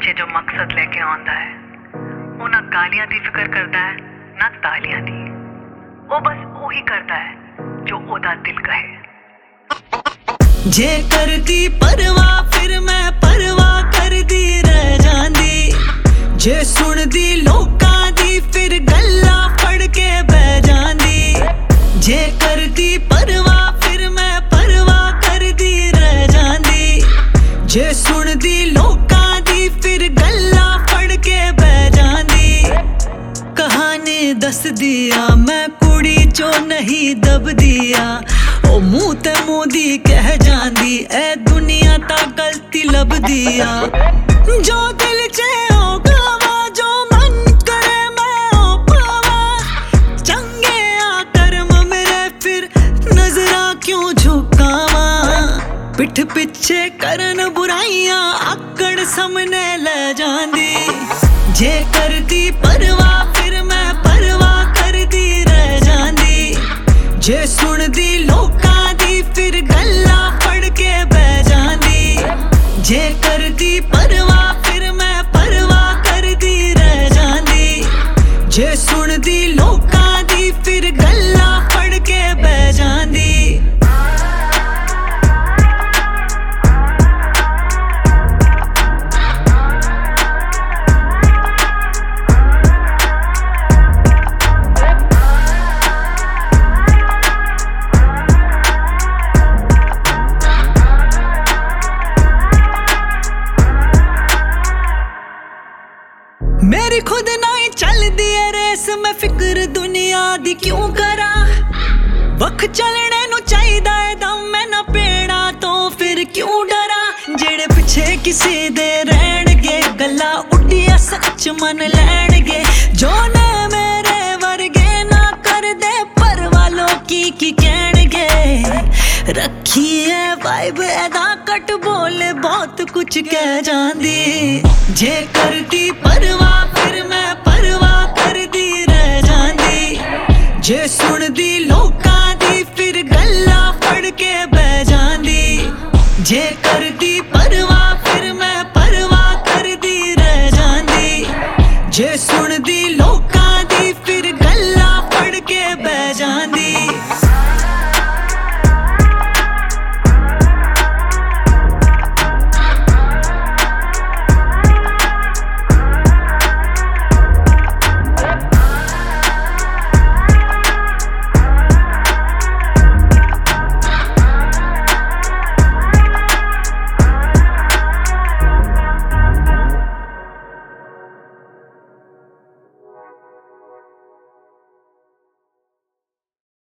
पिछे जो मकसद लेके आंदा है वो ना गालियां दी फिक्र करता है ना तालियां दी। वो बस वही करता है जो ओदा दिल कहे। जे करदी परवाह फिर मैं परवाह करदी रह जांदी। जे सुनदी लोकां दी फिर गल्लां फड़ के बह जांदी। जे करदी परवाह फिर मैं परवाह करदी रह जांदी। जे सुनदी लोकां दी फिर गल्लां फड़ के बह जांदी। कहानी दस दिया मैं कुड़ी चो नहीं दब दिया। ओ मुंह ते मोदी कह जांदी ए दुनिया ता गलती लब दिया। जो दिल चे ओ गावा जो मन करे मैं ओ पावा। चंगे आ कर्म मेरे फिर नजरा क्यों झुकावा। पिठ पिछे करन बुराइयां आकड़ सामने ले जांदी। जे करदी परवाह फिर मैं परवाह करदी रह जांदी। जे सुनदी लोकां दी फिर गल्लां फड़ के बह जांदी। जे करदी परवाह फिर मैं परवाह करदी रह जांदी। जे सुनदी लोकां दी फिर गल्लां फड़ के बह जांदी। मेरी खुद नहीं चलदी है रेस मैं फिक्र दुनिया दी क्यों करा। वख चलने नु चाहिदा है दम मैं ना पेड़ा तो फिर क्यों डरा। जेड़े पिछे किसी दे रहणगे गल्ला उड्डिया सच मन लैणगे। जो ने मेरे वर्गे ना कर दे पर वालों की कहणगे। रखी है वाइब एदा कट बोले बहुत कुछ कह जांदी। जे करदी परवाह फिर मैं परवाह करदी रह जांदी। जे सुनदी